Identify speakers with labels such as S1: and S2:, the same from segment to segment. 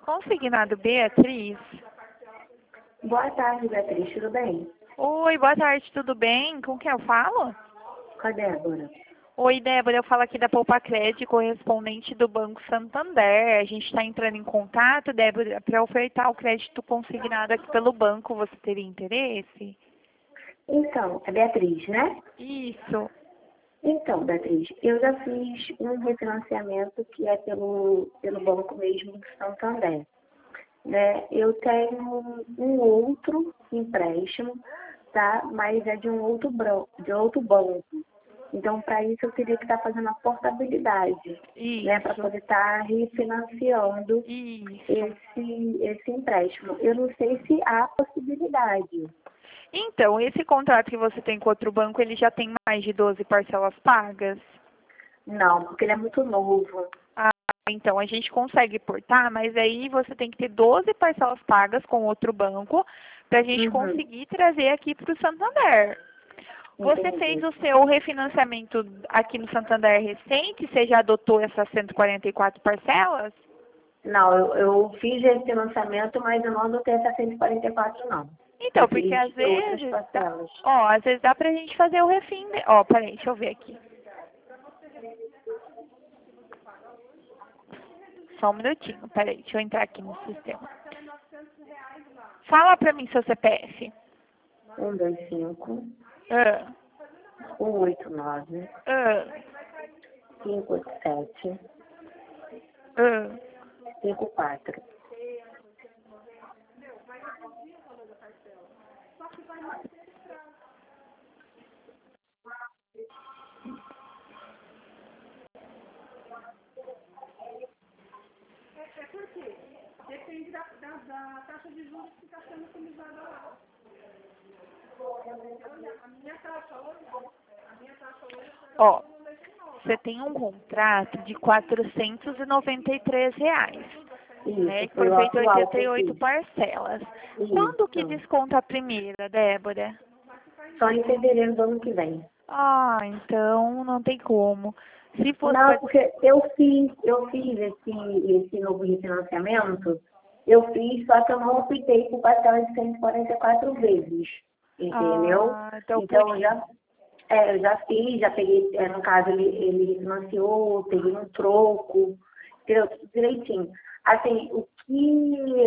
S1: Consignado Beatriz.
S2: Boa tarde, Beatriz, tudo bem?
S1: Oi, boa tarde, tudo bem? Com quem eu falo?
S2: Com a Débora.
S1: Oi, Débora, eu falo aqui da Poupa Crédito, correspondente do Banco Santander. A gente está entrando em contato, Débora, para ofertar o crédito consignado aqui pelo banco. Você teria interesse?
S2: Então, é Beatriz, né?
S1: Isso.
S2: Então, Beatriz, eu já fiz um refinanciamento que é pelo banco mesmo do Santander. Né? Eu tenho um outro empréstimo, tá? Mas é de um outro banco. Então, para isso, eu teria que estar fazendo a portabilidade, né? Para
S1: Isso.
S2: poder estar refinanciando
S1: Isso.
S2: esse empréstimo. Eu não sei se há possibilidade.
S1: Então, esse contrato que você tem com outro banco, ele já tem mais de 12 parcelas pagas?
S2: Não, porque ele é muito novo.
S1: Ah, então a gente consegue portar, mas aí você tem que ter 12 parcelas pagas com outro banco para a gente conseguir trazer aqui para o Santander. Você
S2: Entendi.
S1: fez o seu refinanciamento aqui no Santander recente? Você já adotou essas 144 parcelas?
S2: Não, eu fiz esse lançamento, mas eu não adotei essa 144, não.
S1: Então,
S2: Eu
S1: porque
S2: fiz
S1: às
S2: outras
S1: vezes,
S2: parcelas.
S1: às vezes dá pra gente fazer o refim. Ó, peraí, deixa eu ver aqui. Só um minutinho, peraí, deixa eu entrar aqui no sistema. Fala pra mim seu CPF.
S2: 125
S1: Ah,
S2: 189
S1: ah,
S2: 587
S1: ah.
S2: 54.
S1: Ó, você tem um contrato de R$ 493, né?
S2: Isso,
S1: Que
S2: foi
S1: foi
S2: o
S1: feito
S2: atual que eu
S1: 88
S2: fiz.
S1: parcelas. Quando que
S2: Isso.
S1: desconta a primeira, Débora?
S2: Só em fevereiro do ano que vem.
S1: Ah, então não tem como. Se fosse
S2: Não,
S1: pra...
S2: porque eu fiz esse novo refinanciamento, eu fiz, só que eu não optei por parcela de 144 vezes, entendeu?
S1: Ah, então por
S2: Então, eu já fiz, já peguei, no caso, ele refinanciou, peguei um troco, entendeu? Tudo direitinho. Assim, o que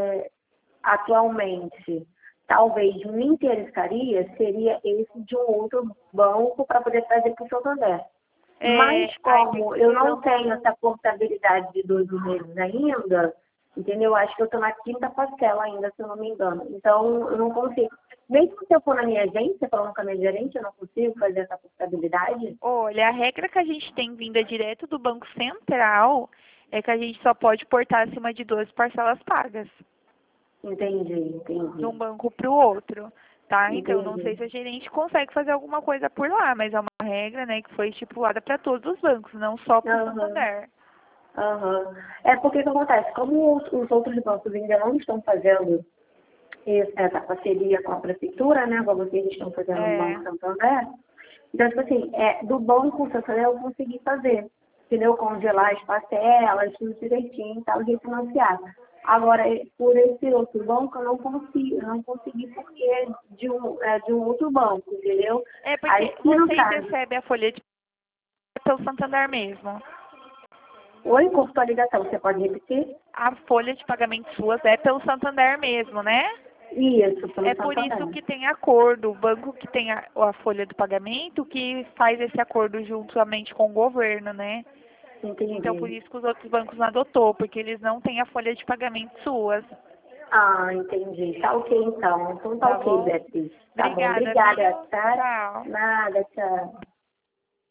S2: atualmente talvez me interessaria seria esse de um outro banco para poder trazer para o Santander. Mas
S1: Aí
S2: como
S1: porque
S2: eu não
S1: geralmente...
S2: tenho essa portabilidade de 12 meses ainda, entendeu? Acho que eu estou na quinta parcela ainda, se eu não me engano. Então, eu não consigo. Mesmo se eu for na minha agência, falando com a minha gerente, eu não consigo fazer essa portabilidade.
S1: Olha, a regra que a gente tem vinda direto do Banco Central é que a gente só pode portar acima de 12 parcelas pagas,
S2: Entendi,
S1: de um
S2: entendi.
S1: banco para o outro, tá? Então, não sei
S2: Entendi.
S1: se a gerente consegue fazer alguma coisa por lá, mas é uma regra, né, que foi estipulada para todos os bancos, não só para o
S2: Aham,
S1: Santander.
S2: aham. É porque o que acontece? Como os outros bancos ainda não estão fazendo essa parceria com a prefeitura, né? Como vocês estão fazendo no
S1: É,
S2: Banco Santander. Então, tipo assim, do Banco Santander eu consegui fazer, entendeu? Congelar as parcelas, tudo direitinho e tal, refinanciar. Agora, por esse outro banco, eu não consegui porque é de um outro banco, entendeu?
S1: é
S2: Aí,
S1: porque
S2: se no
S1: vocês
S2: caso,
S1: recebem a folha de pelo Santander mesmo.
S2: oi, cortou a ligação, você pode repetir?
S1: A folha de pagamento suas é pelo Santander mesmo, né?
S2: Isso,
S1: É
S2: pelo
S1: por isso
S2: Santander.
S1: que tem acordo, o banco que tem a folha do pagamento que faz esse acordo juntamente com o governo, né? Então por
S2: Entendi.
S1: isso que os outros bancos não adotou, porque eles não têm a folha de pagamento suas,
S2: Ah, entendi. Tá ok, então. Então tá
S1: tá
S2: ok,
S1: bom?
S2: Beatriz. Tá bom,
S1: Obrigada,
S2: obrigada,
S1: viu?
S2: tá?
S1: Tchau.
S2: Nada, tchau.